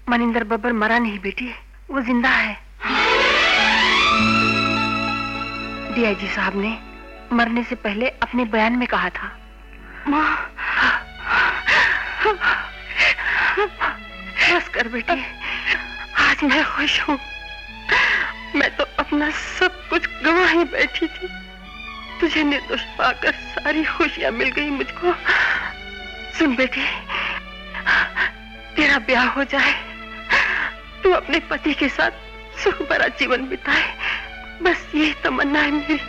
मनिंदर बब्बर मरा नहीं बेटी, वो जिंदा है। डीआईजी साहब ने मरने से पहले अपने बयान में कहा था। माँ, बस कर बेटी, आज मैं खुश हूँ। मैं तो अपना सब कुछ गंवा ही बैठी थी, तुझे निर्दोष पाकर सारी खुशियां मिल गई मुझको। सुन बेटी, तेरा ब्याह हो जाए, तू अपने पति के साथ सुख भरा जीवन बिताए, बस यही तमन्ना है मेरी।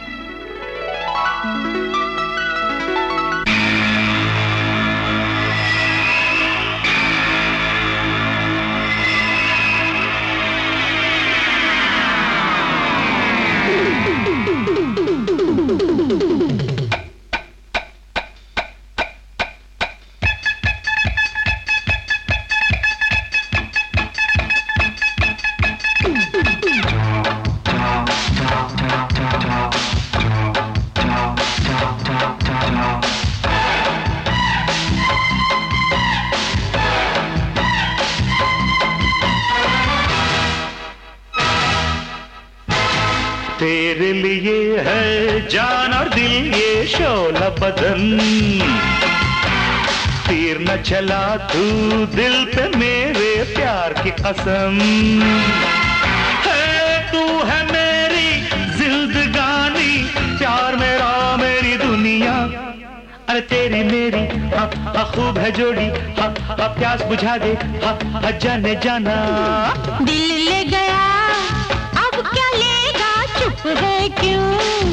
तेरे लिए है जान और दिल ये शोला बदन, तीर न चला तू दिल पे मेरे प्यार की कसम। है तू है मेरी जिंदगानी, प्यार मेरा मेरी दुनिया। अरे तेरी मेरी हाँ हाँ खूब है जोड़ी, हाँ हाँ प्यास बुझा दे, हाँ हाँ जाने जाना। दिल ले गया अब क्या लेगा, चुप है क्यों,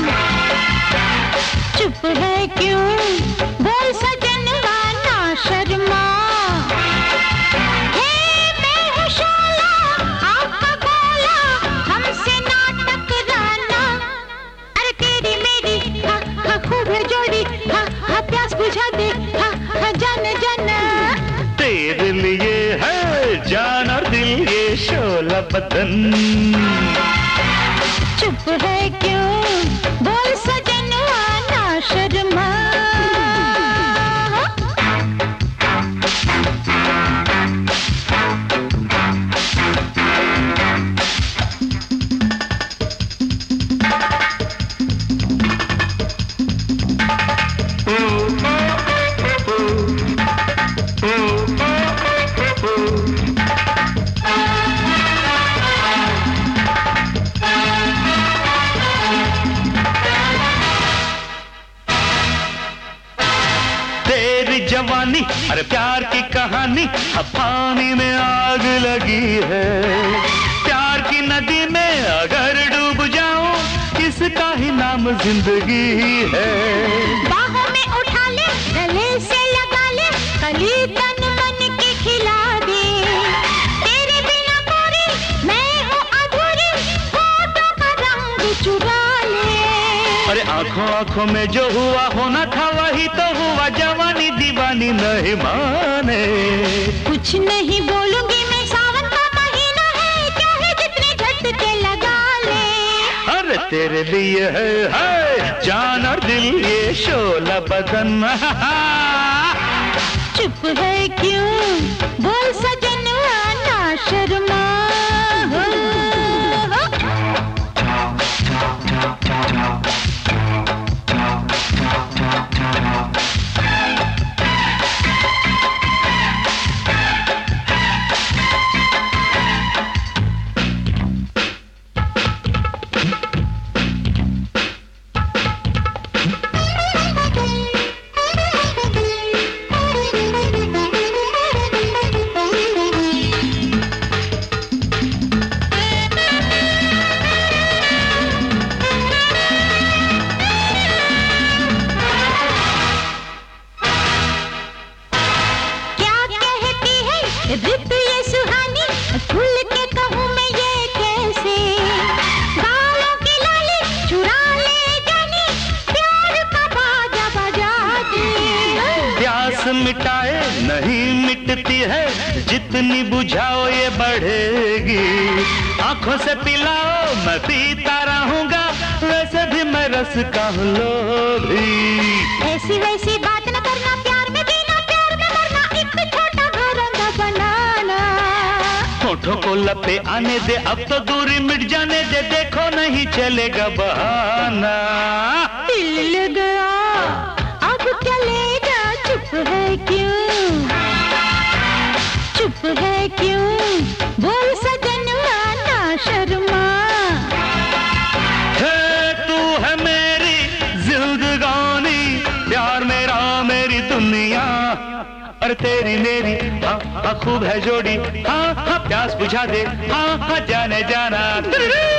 चुप है क्यों, बोल सजनवा ना शर्मा। हे मैं हूँ शोला आपका गोला, हमसे ना टकराना। अरे तेरी मेरी हाँ हाँ खूब है जोड़ी, हाँ हाँ प्यास बुझा दे, हाँ हाँ जाने जाना। तेरे लिए है जान और दिल ये शोला बदन, चुप है क्यों, बोल सजनवा ना शर्मा। जवानी अरे प्यार की कहानी, पानी में आग लगी है। प्यार की नदी में अगर डूब जाऊं, इसका ही नाम जिंदगी है। बाहों में उठा ले, गले से लगा ले, कली तन मन के खिला दे। तेरे बिना पूरी मैं हूँ अधूरी, होठों का रंग चुरा ले। अरे आंखों आंखों में जो हुआ होना था वही तो हुआ, जवानी दीवानी नहीं माने। कुछ नहीं बोलूंगी मैं, सावन का महीना है, चाहे जितने झटके लगा ले। अरे तेरे लिए है जान और दिल ये शोला बदन। चुप है क्यों, बोल सजनवा ना शर्मा। रित ये सुहानी, खुल के कहूँ मैं ये कैसे। गालों की लाली चुरा ले जानी, प्यार का बाजा बजा दे। प्यास मिटाए नहीं मिटती है, जितनी बुझाओ ये बढ़ेगी। आंखों से पिलाओ मैं पीता रहूंगा, वैसे भी मैं रस का लोभी। ऐसी वैसी बात न करना, प्यार में जीना प्यार में मरना, एक छोटा घर बनाना। होठों को लपे आने दे, अब तो दूरी मिट जाने दे, देखो नहीं चलेगा बहाना। दिल लगा अब क्या लेगा, चुप है क्यों, चुप है क्यों, बोल सजन ना शर्मा। है तू है मेरी जिंदगानी, प्यार मेरा मेरी दुनिया, और तेरी मेरी हाँ हाँ खूब है जोड़ी, हाँ हाँ प्यास बुझा दे, हाँ हाँ जाने जाना।